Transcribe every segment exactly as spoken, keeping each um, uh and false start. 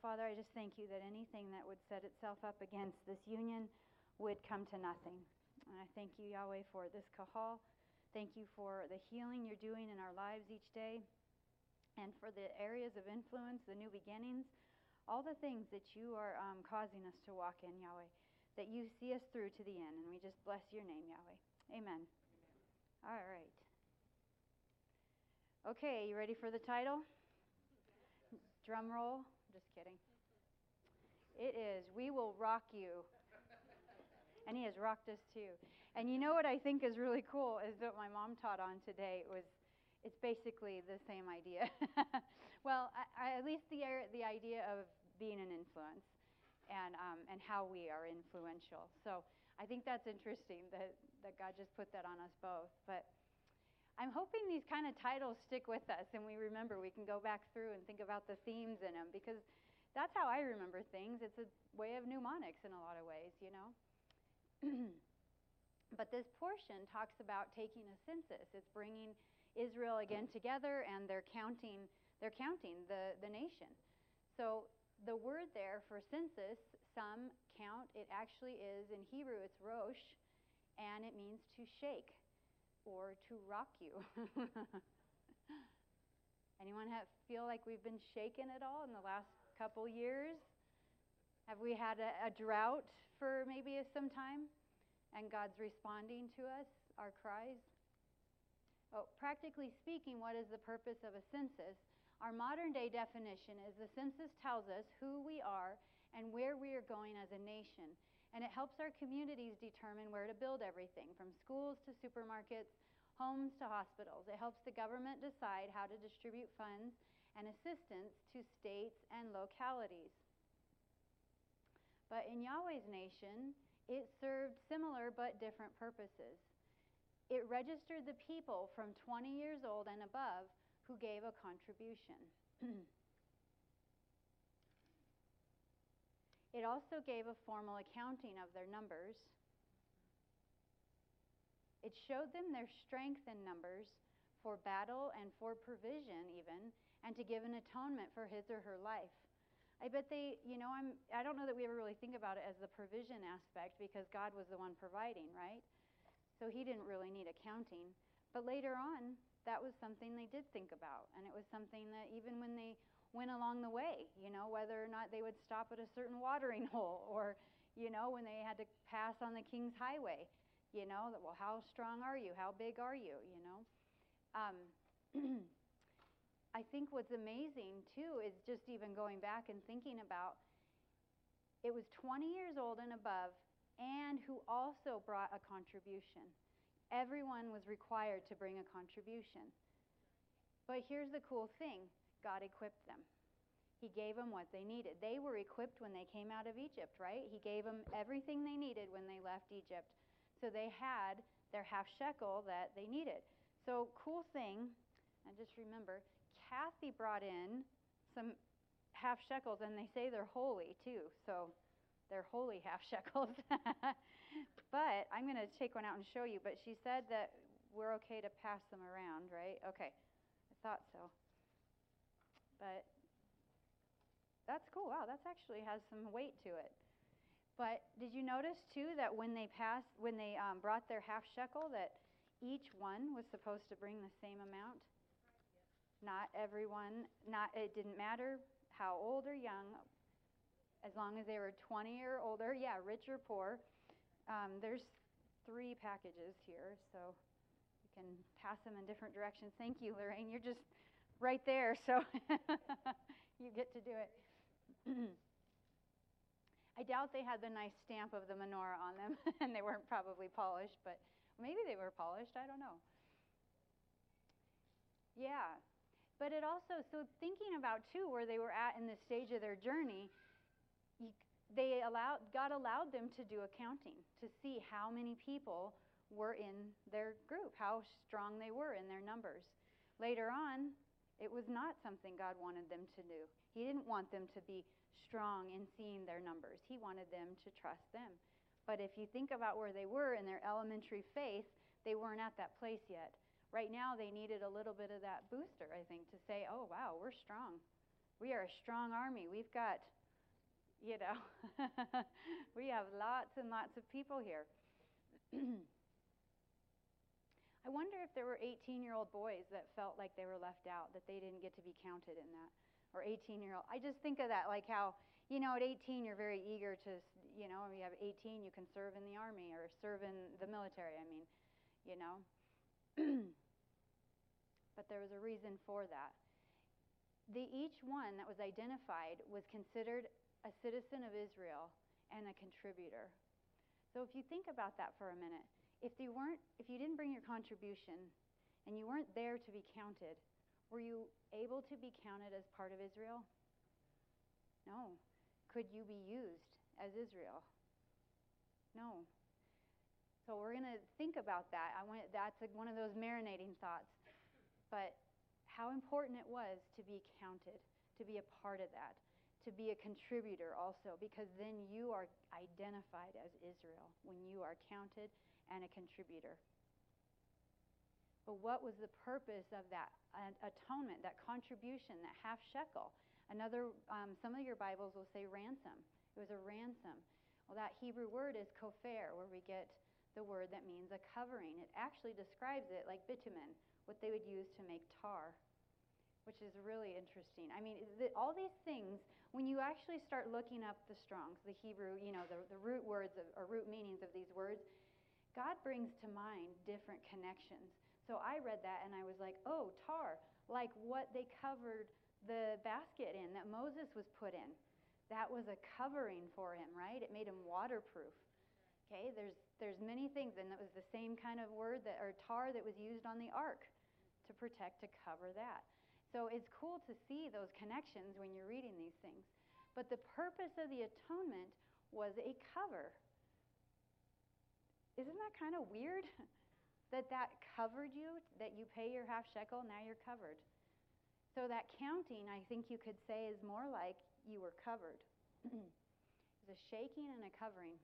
Father, I just thank you that anything that would set itself up against this union would come to nothing. And I thank you, Yahweh, for this kahal. Thank you for the healing you're doing in our lives each day, and for the areas of influence, the new beginnings, all the things that you are um, causing us to walk in, Yahweh, that you see us through to the end. And we just bless your name, Yahweh. Amen. All right. Okay, you ready for the title? Drum roll. Just kidding. It is, We Will Rock You. And he has rocked us too. And you know what I think is really cool is what my mom taught on today was, it's basically the same idea. Well, I, I, at least the the idea of being an influence, and um, and how we are influential. So I think that's interesting that that God just put that on us both. But I'm hoping these kind of titles stick with us, and we remember we can go back through and think about the themes in them, because that's how I remember things. It's a way of mnemonics in a lot of ways, you know. But this portion talks about taking a census. It's bringing Israel again together, and they're counting they're counting the, the nation. So the word there for census, some count, it actually is, in Hebrew it's rosh, and it means to shake or to rock you. Anyone have, feel like we've been shaken at all in the last couple years? Have we had a, a drought for maybe some time, and God's responding to us, our cries? Oh, practically speaking, what is the purpose of a census? Our modern day definition is the census tells us who we are and where we are going as a nation. And it helps our communities determine where to build everything, from schools to supermarkets, homes to hospitals. It helps the government decide how to distribute funds and assistance to states and localities. But in Yahweh's nation, it served similar but different purposes. It registered the people from twenty years old and above who gave a contribution. It also gave a formal accounting of their numbers. It showed them their strength in numbers for battle and for provision even, and to give an atonement for his or her life. I bet they, you know, I'm, I don't know that we ever really think about it as the provision aspect, because God was the one providing, right? So he didn't really need accounting. But later on, that was something they did think about. And it was something that even when they went along the way, you know, whether or not they would stop at a certain watering hole, or, you know, when they had to pass on the King's Highway, you know, that, well, how strong are you? How big are you? You know? Um, I think what's amazing, too, is just even going back and thinking about, it was twenty years old and above, and who also brought a contribution. Everyone was required to bring a contribution. But here's the cool thing. God equipped them. He gave them what they needed. They were equipped when they came out of Egypt, right? He gave them everything they needed when they left Egypt. So they had their half shekel that they needed. So cool thing, and just remember, Kathy brought in some half shekels, and they say they're holy too. So they're holy half shekels. But I'm going to take one out and show you. But she said that we're okay to pass them around, right? Okay. I thought so. But that's cool. Wow, that actually has some weight to it. But did you notice too that when they passed, when they um, brought their half shekel, that each one was supposed to bring the same amount? Not everyone. Not. It didn't matter how old or young, as long as they were twenty or older. Yeah, rich or poor. Um, there's three packages here, so you can pass them in different directions. Thank you, Lorraine. You're just right there, so you get to do it. I doubt they had the nice stamp of the menorah on them, and they weren't probably polished, but maybe they were polished. I don't know. Yeah. But it also, so thinking about, too, where they were at in this stage of their journey, you, they allowed, God allowed them to do accounting, to see how many people were in their group, how strong they were in their numbers. Later on, it was not something God wanted them to do. He didn't want them to be strong in seeing their numbers. He wanted them to trust them. But if you think about where they were in their elementary faith, they weren't at that place yet. Right now, they needed a little bit of that booster, I think, to say, oh, wow, we're strong. We are a strong army. We've got You know, we have lots and lots of people here. I wonder if there were eighteen-year-old boys that felt like they were left out, that they didn't get to be counted in that. Or eighteen-year-old. I just think of that, like how, you know, at eighteen you're very eager to, you know, when you have eighteen you can serve in the army or serve in the military, I mean, you know. But there was a reason for that. The each one that was identified was considered a citizen of Israel and a contributor. So if you think about that for a minute, if you weren't, if you didn't bring your contribution and you weren't there to be counted, were you able to be counted as part of Israel? No. Could you be used as Israel? No. So we're going to think about that. I want that's like one of those marinating thoughts. But how important it was to be counted, to be a part of that, to be a contributor also, because then you are identified as Israel when you are counted and a contributor. But what was the purpose of that atonement, that contribution, that half shekel? Another, um, some of your Bibles will say ransom. It was a ransom. Well, that Hebrew word is kofar, where we get the word that means a covering. It actually describes it like bitumen, what they would use to make tar, which is really interesting. I mean, the, all these things, when you actually start looking up the Strongs, the Hebrew, you know, the, the root words of, or root meanings of these words, God brings to mind different connections. So I read that and I was like, oh, tar, like what they covered the basket in that Moses was put in. That was a covering for him, right? It made him waterproof. Okay, there's there's many things, and that was the same kind of word that or tar that was used on the ark to protect, to cover that. So it's cool to see those connections when you're reading these things. But the purpose of the atonement was a cover. Isn't that kind of weird? That that covered you, that you pay your half shekel, now you're covered. So that counting, I think you could say, is more like you were covered. It's a shaking and a covering.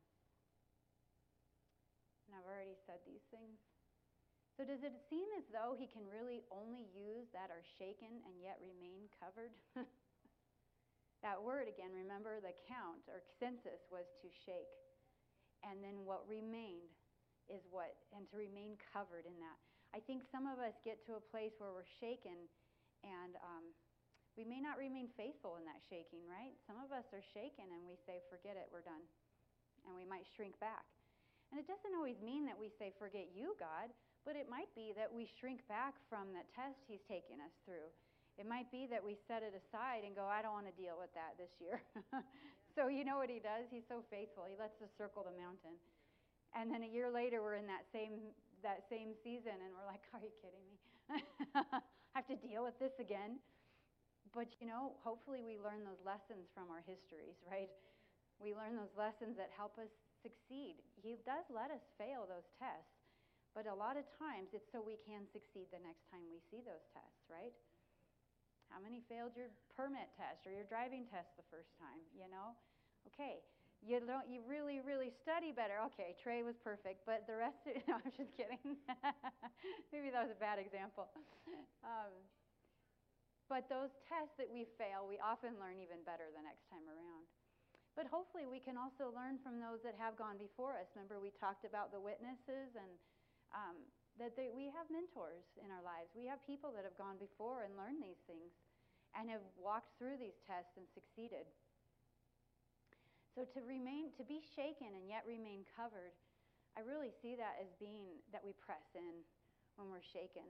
And I've already said these things. So does it seem as though he can really only use that are shaken and yet remain covered? That word again, remember the count or census was to shake. And then what remained is what, and to remain covered in that. I think some of us get to a place where we're shaken and um, we may not remain faithful in that shaking, right? Some of us are shaken and we say, forget it, we're done. And we might shrink back. And it doesn't always mean that we say, forget you, God, but it might be that we shrink back from that test he's taking us through. It might be that we set it aside and go, I don't want to deal with that this year. So you know what he does? He's so faithful. He lets us circle the mountain. And then a year later, we're in that same that same season, and we're like, are you kidding me? I have to deal with this again. But, you know, hopefully we learn those lessons from our histories, right? We learn those lessons that help us succeed. He does let us fail those tests, but a lot of times it's so we can succeed the next time we see those tests, right? How many failed your permit test or your driving test the first time, you know? Okay. You don't. You really, really study better. Okay, Trey was perfect, but the rest of it, no, I'm just kidding. Maybe that was a bad example. Um, but those tests that we fail, we often learn even better the next time around. But hopefully we can also learn from those that have gone before us. Remember we talked about the witnesses and um, that they, we have mentors in our lives. We have people that have gone before and learned these things and have walked through these tests and succeeded. So to remain, to be shaken and yet remain covered, I really see that as being that we press in when we're shaken.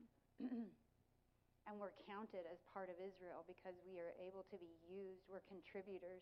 And we're counted as part of Israel because we are able to be used. We're contributors.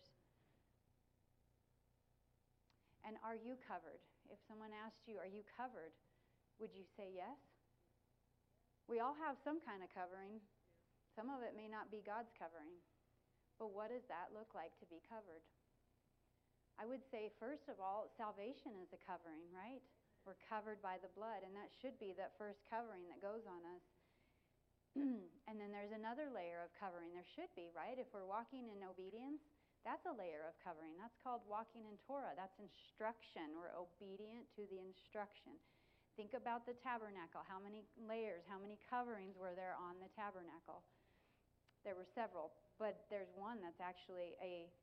And are you covered? If someone asked you, are you covered? Would you say yes? We all have some kind of covering. Some of it may not be God's covering. But what does that look like to be covered? I would say, first of all, salvation is a covering, right? We're covered by the blood, and that should be that first covering that goes on us. And then there's another layer of covering. There should be, right? If we're walking in obedience, that's a layer of covering. That's called walking in Torah. That's instruction. We're obedient to the instruction. Think about the tabernacle. How many layers, how many coverings were there on the tabernacle? There were several, but there's one that's actually a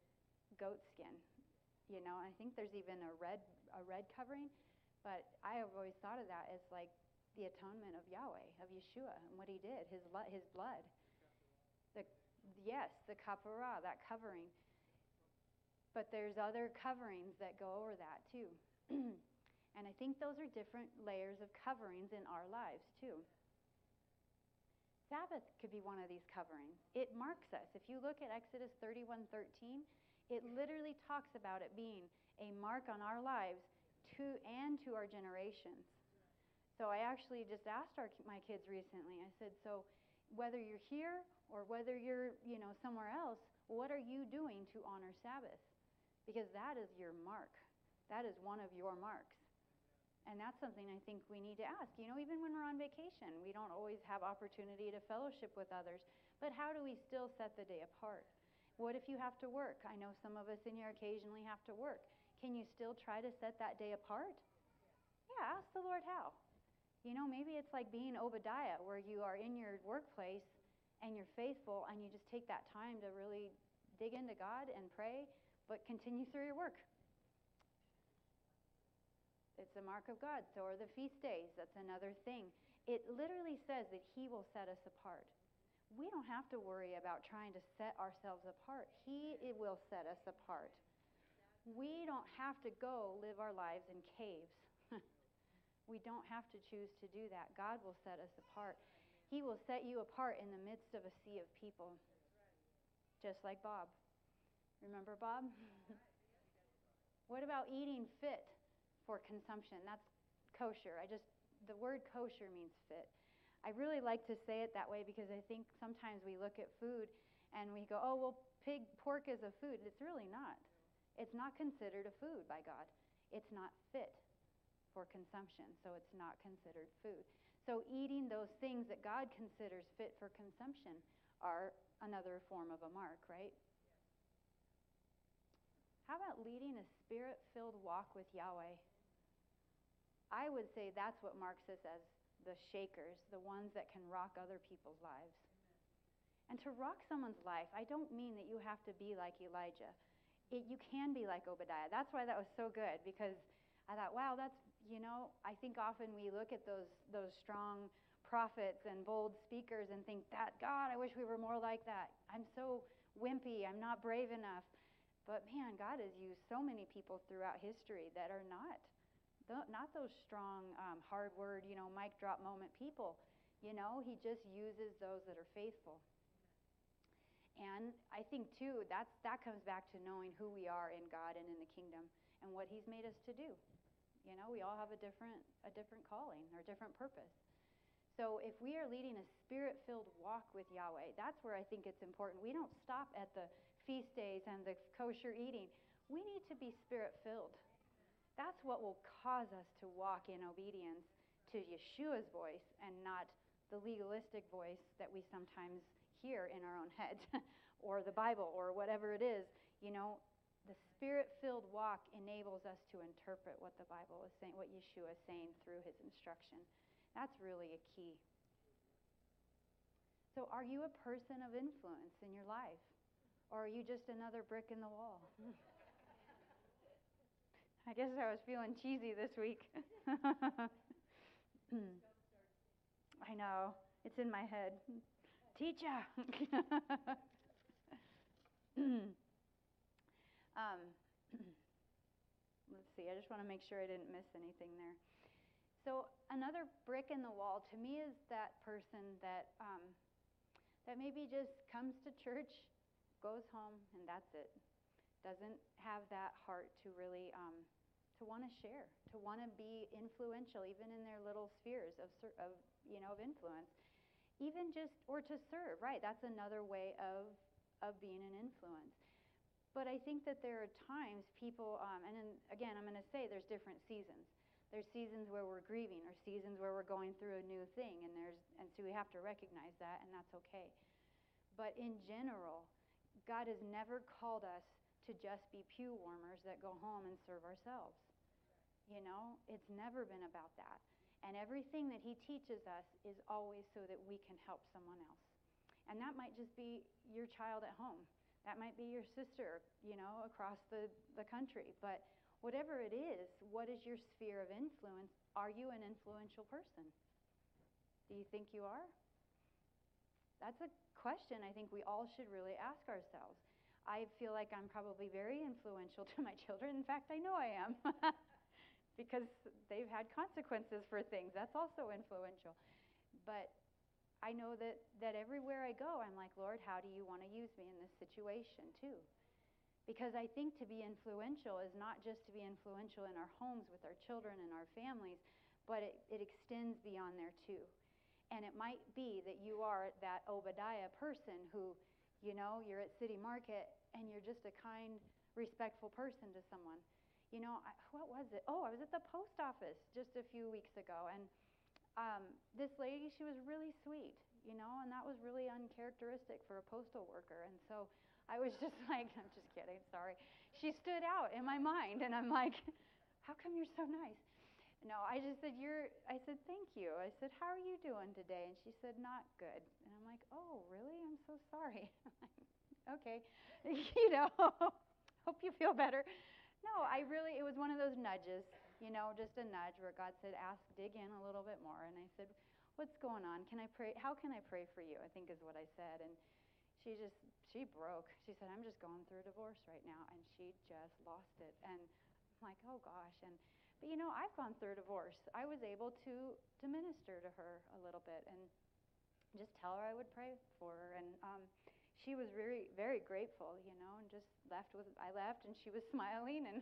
goat skin. You know, I think there's even a red a red covering, but I have always thought of that as like the atonement of Yahweh, of Yeshua, and what he did, his his blood. The yes, the kapara, that covering. But there's other coverings that go over that too. And I think those are different layers of coverings in our lives too. Sabbath could be one of these coverings. It marks us. If you look at Exodus thirty-one thirteen, it literally talks about it being a mark on our lives to and to our generations. So I actually just asked our, my kids recently, I said, so whether you're here or whether you're, you know, somewhere else, what are you doing to honor Sabbath? Because that is your mark. That is one of your marks. And that's something I think we need to ask. You know, even when we're on vacation, we don't always have opportunity to fellowship with others. But how do we still set the day apart? What if you have to work? I know some of us in here occasionally have to work. Can you still try to set that day apart? Yeah, ask the Lord how. You know, maybe it's like being Obadiah, where you are in your workplace and you're faithful and you just take that time to really dig into God and pray, but continue through your work. It's a mark of God. So are the feast days. That's another thing. It literally says that he will set us apart. We don't have to worry about trying to set ourselves apart. He it will set us apart. We don't have to go live our lives in caves. We don't have to choose to do that. God will set us apart. He will set you apart in the midst of a sea of people. Just like Bob. Remember Bob? What about eating fit for consumption? That's kosher. I just, the word kosher means fit. I really like to say it that way because I think sometimes we look at food and we go, oh, well, pig, pork is a food. It's really not. It's not considered a food by God. It's not fit for consumption, so it's not considered food. So eating those things that God considers fit for consumption are another form of a mark, right? How about leading a spirit-filled walk with Yahweh? I would say that's what marks us as the shakers, the ones that can rock other people's lives. And to rock someone's life, I don't mean that you have to be like Elijah. It, you can be like Obadiah. That's why that was so good, because I thought, wow, that's, you know, I think often we look at those those strong prophets and bold speakers and think, that God, I wish we were more like that. I'm so wimpy. I'm not brave enough. But man, God has used so many people throughout history that are not. Not those strong, um, hard word, you know, mic drop moment people. You know, he just uses those that are faithful. And I think, too, that's, that comes back to knowing who we are in God and in the kingdom and what he's made us to do. You know, we all have a different a different calling or different purpose. So if we are leading a spirit-filled walk with Yahweh, that's where I think it's important. We don't stop at the feast days and the kosher eating. We need to be spirit-filled. That's what will cause us to walk in obedience to Yeshua's voice and not the legalistic voice that we sometimes hear in our own heads or the Bible or whatever it is. You know, the spirit-filled walk enables us to interpret what the Bible is saying, what Yeshua is saying through his instruction. That's really a key. So are you a person of influence in your life? Or are you just another brick in the wall? I guess I was feeling cheesy this week. I know. It's in my head. Teacher! um, let's see. I just want to make sure I didn't miss anything there. So another brick in the wall to me is that person that um, that maybe just comes to church, goes home, and that's it. Doesn't have that heart to really um, to want to share, to want to be influential, even in their little spheres of, of you know of influence, even just or to serve. Right, that's another way of of being an influence. But I think that there are times people, um, and then, again, I'm going to say there's different seasons. There's seasons where we're grieving, or seasons where we're going through a new thing, and there's and so we have to recognize that, and that's okay. But in general, God has never called us to just be pew warmers that go home and serve ourselves. You know, it's never been about that. And everything that he teaches us is always so that we can help someone else. And that might just be your child at home. That might be your sister, you know, across the, the country. But whatever it is, what is your sphere of influence? Are you an influential person? Do you think you are? That's a question I think we all should really ask ourselves. I feel like I'm probably very influential to my children. In fact, I know I am. Because they've had consequences for things. That's also influential. But I know that, that everywhere I go, I'm like, Lord, how do you want to use me in this situation too? Because I think to be influential is not just to be influential in our homes with our children and our families, but it, it extends beyond there too. And it might be that you are that Obadiah person who, you know, you're at City Market and you're just a kind, respectful person to someone. You know, I, what was it? Oh, I was at the post office just a few weeks ago, and um, this lady, she was really sweet, you know, and that was really uncharacteristic for a postal worker. And so I was just like, I'm just kidding, sorry. She stood out in my mind, and I'm like, how come you're so nice? No, I just said, you're, I said, thank you. I said, how are you doing today? And she said, not good. And I'm like, oh, really? I'm so sorry. Okay, you know, hope you feel better. No, I really, it was one of those nudges, you know, just a nudge where God said, ask, dig in a little bit more. And I said, what's going on? Can I pray? How can I pray for you? I think is what I said. And she just, she broke. She said, I'm just going through a divorce right now. And she just lost it. And I'm like, oh gosh. And, but you know, I've gone through a divorce. I was able to, to minister to her a little bit and just tell her I would pray for her. And, um, she was very, very grateful, you know, and just left with, I left and she was smiling. And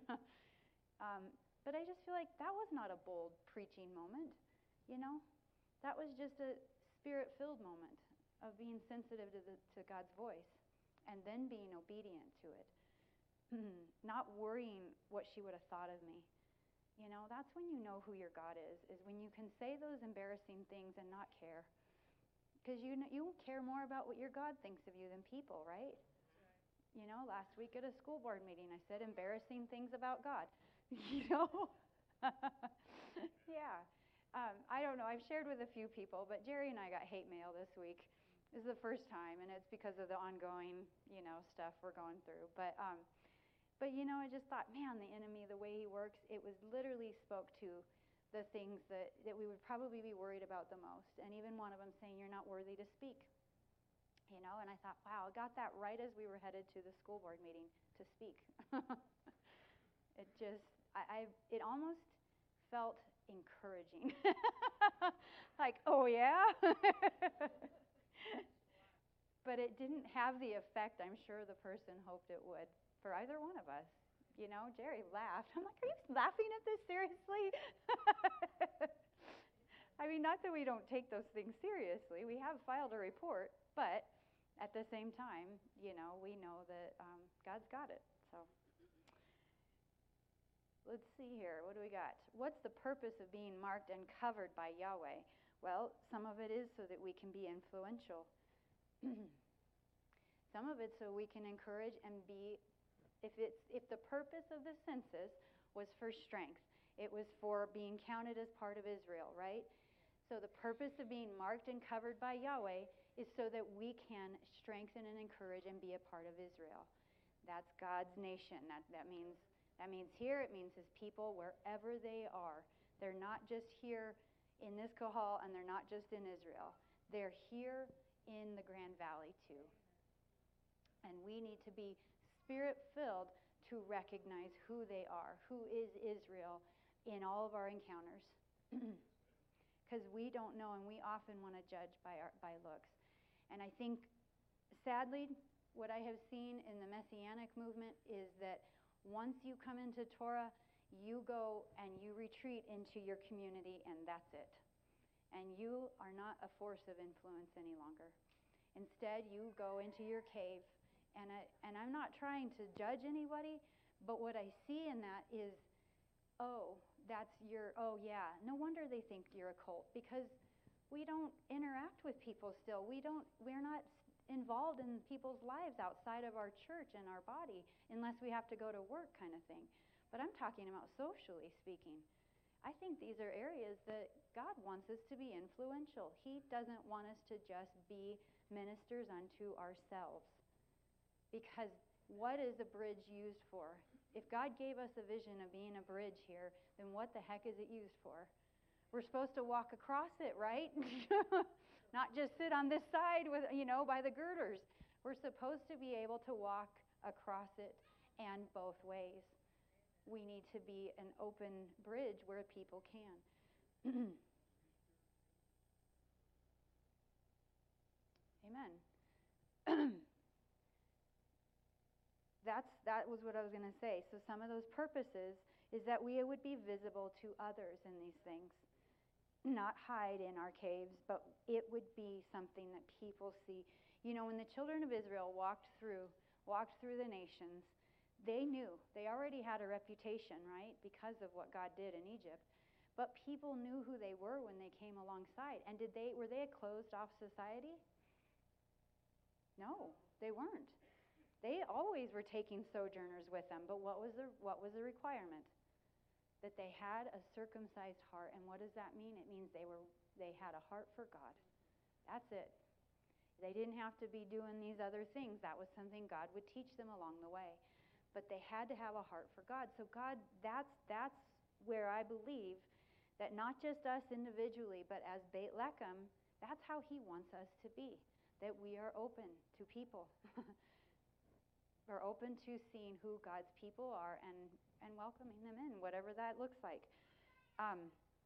um, but I just feel like that was not a bold preaching moment, you know. That was just a spirit-filled moment of being sensitive to, the, to God's voice and then being obedient to it. Not worrying what she would have thought of me. You know, that's when you know who your God is, is when you can say those embarrassing things and not care. Because you you care more about what your God thinks of you than people, right? Right. You know, last week at a school board meeting, I said embarrassing things about God. You know? Yeah. Um, I don't know. I've shared with a few people, but Jerry and I got hate mail this week. This is the first time, and it's because of the ongoing, you know, stuff we're going through. But, um, but you know, I just thought, man, the enemy, the way he works, it was literally spoke to the things that, that we would probably be worried about the most. And even one of them saying, you're not worthy to speak. You know, and I thought, wow, I got that right as we were headed to the school board meeting to speak. It just, I, I, it almost felt encouraging. Like, oh yeah? But it didn't have the effect I'm sure the person hoped it would for either one of us. You know, Jerry laughed. I'm like, are you laughing at this seriously? I mean, not that we don't take those things seriously. We have filed a report, but at the same time, you know, we know that um, God's got it. So let's see here. What do we got? What's the purpose of being marked and covered by Yahweh? Well, some of it is so that we can be influential. Some of it so we can encourage and be. If it's if the purpose of the census was for strength, it was for being counted as part of Israel, right? So the purpose of being marked and covered by Yahweh is so that we can strengthen and encourage and be a part of Israel. That's God's nation. That that means that means here, it means his people wherever they are. They're not just here in this Kahal, and they're not just in Israel. They're here in the Grand Valley too. And we need to be Spirit-filled to recognize who they are, who is Israel in all of our encounters. Because we don't know, and we often want to judge by our, by looks. And I think, sadly, what I have seen in the Messianic movement is that once you come into Torah, you go and you retreat into your community, and that's it. And you are not a force of influence any longer. Instead, you go into your cave. And, I, and I'm not trying to judge anybody, but what I see in that is, oh, that's your, oh yeah, no wonder they think you're a cult, because we don't interact with people still. We don't, we're not involved in people's lives outside of our church and our body, unless we have to go to work kind of thing. But I'm talking about socially speaking. I think these are areas that God wants us to be influential. He doesn't want us to just be ministers unto ourselves. Because what is a bridge used for? If God gave us a vision of being a bridge here, then what the heck is it used for? We're supposed to walk across it, right? Not just sit on this side with, you know, by the girders. We're supposed to be able to walk across it and both ways. We need to be an open bridge where people can. Amen. That's, that was what I was going to say. So some of those purposes is that we would be visible to others in these things. Not hide in our caves, but it would be something that people see. You know, when the children of Israel walked through, walked through the nations, they knew. They already had a reputation, right, because of what God did in Egypt. But people knew who they were when they came alongside. And did they were they a closed-off society? No, they weren't. They always were taking sojourners with them, but what was the what was the requirement? That they had a circumcised heart. And what does that mean? It means they were they had a heart for God. That's it. They didn't have to be doing these other things. That was something God would teach them along the way. But they had to have a heart for God. So God, that's that's where I believe that not just us individually, but as Beit Lechem, that's how he wants us to be. That we are open to people. We're open to seeing who God's people are and, and welcoming them in, whatever that looks like. Um,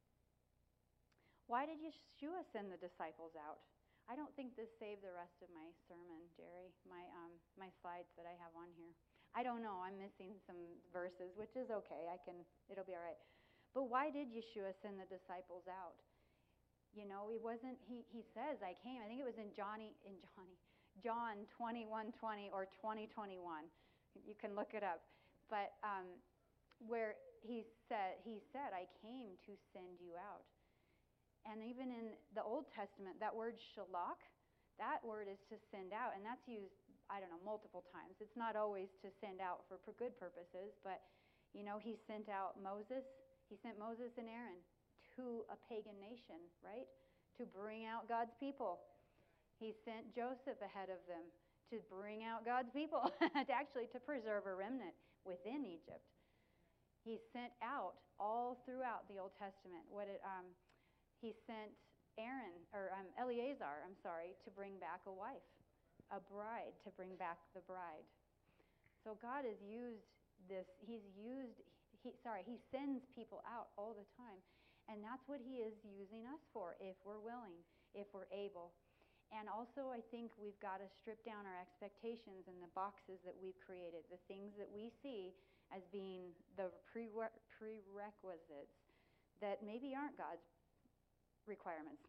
why did Yeshua send the disciples out? I don't think this saved the rest of my sermon, Jerry, my um, my slides that I have on here. I don't know. I'm missing some verses, which is okay. I can. It'll be all right. But why did Yeshua send the disciples out? You know, he wasn't. He he says, "I came." I think it was in Johnny in Johnny. John twenty-one twenty or twenty twenty-one. You can look it up. But um, where he said, he said, I came to send you out. And even in the Old Testament, that word shalach, that word is to send out. And that's used, I don't know, multiple times. It's not always to send out for good purposes. But, you know, he sent out Moses. He sent Moses and Aaron to a pagan nation, right? To bring out God's people. He sent Joseph ahead of them to bring out God's people, to actually to preserve a remnant within Egypt. He sent out all throughout the Old Testament. What it, um, he sent Aaron or um, Eleazar, I'm sorry, to bring back a wife, a bride, to bring back the bride. So God has used this. He's used. He sorry. He sends people out all the time, and that's what He is using us for, if we're willing, if we're able. And also, I think we've got to strip down our expectations and the boxes that we've created, the things that we see as being the pre- prerequisites that maybe aren't God's requirements.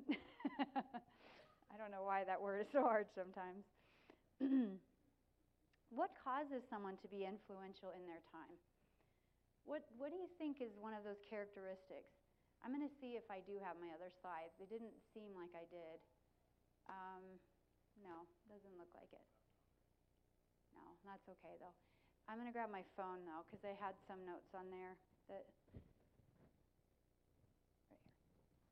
I don't know why that word is so hard sometimes. What causes someone to be influential in their time? What What do you think is one of those characteristics? I'm going to see if I do have my other slides. They didn't seem like I did. Um, no, doesn't look like it. No, that's okay though. I'm going to grab my phone though, because I had some notes on there that. Right here.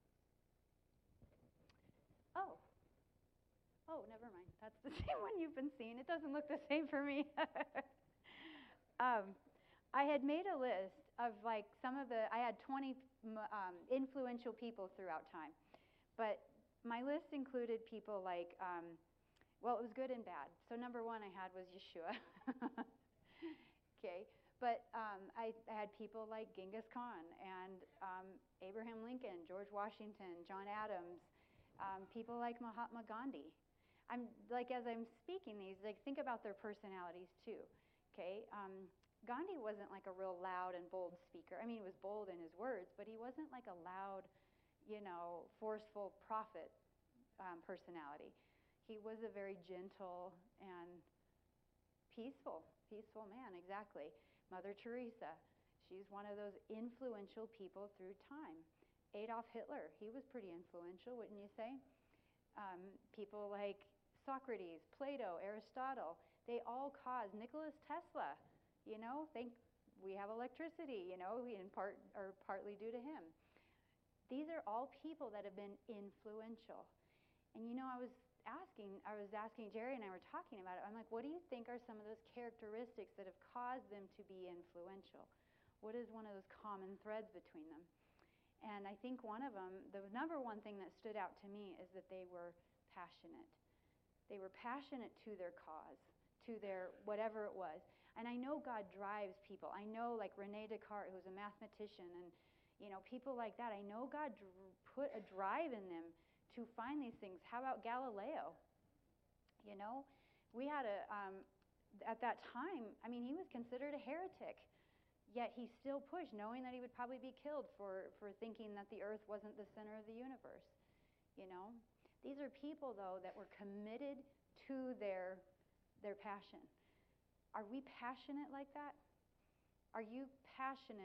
Oh. Oh, never mind. That's the same one you've been seeing. It doesn't look the same for me. um, I had made a list of like some of the. I had twenty um, influential people throughout time, but. My list included people like, um, well, it was good and bad. So number one I had was Yeshua. Okay, but um, I, I had people like Genghis Khan and um, Abraham Lincoln, George Washington, John Adams, um, people like Mahatma Gandhi. I'm like as I'm speaking these, like think about their personalities too. Okay, um, Gandhi wasn't like a real loud and bold speaker. I mean, he was bold in his words, but he wasn't like a loud, you know, forceful prophet um, personality. He was a very gentle and peaceful, peaceful man, exactly. Mother Teresa, she's one of those influential people through time. Adolf Hitler, he was pretty influential, wouldn't you say? Um, people like Socrates, Plato, Aristotle, they all caused, Nicholas Tesla, you know, think we have electricity, you know, in part or partly due to him. These are all people that have been influential. And you know, I was asking, I was asking Jerry and I were talking about it. I'm like, what do you think are some of those characteristics that have caused them to be influential? What is one of those common threads between them? And I think one of them, the number one thing that stood out to me is that they were passionate. They were passionate to their cause, to their whatever it was. And I know God drives people. I know, like Rene Descartes, who's a mathematician, and you know people like that. I know God dr- put a drive in them to find these things. How about Galileo? You know, we had a um, at that time. I mean, he was considered a heretic. Yet he still pushed, knowing that he would probably be killed for, for thinking that the earth wasn't the center of the universe. You know? These are people, though, that were committed to their, their passion. Are we passionate like that? Are you passionate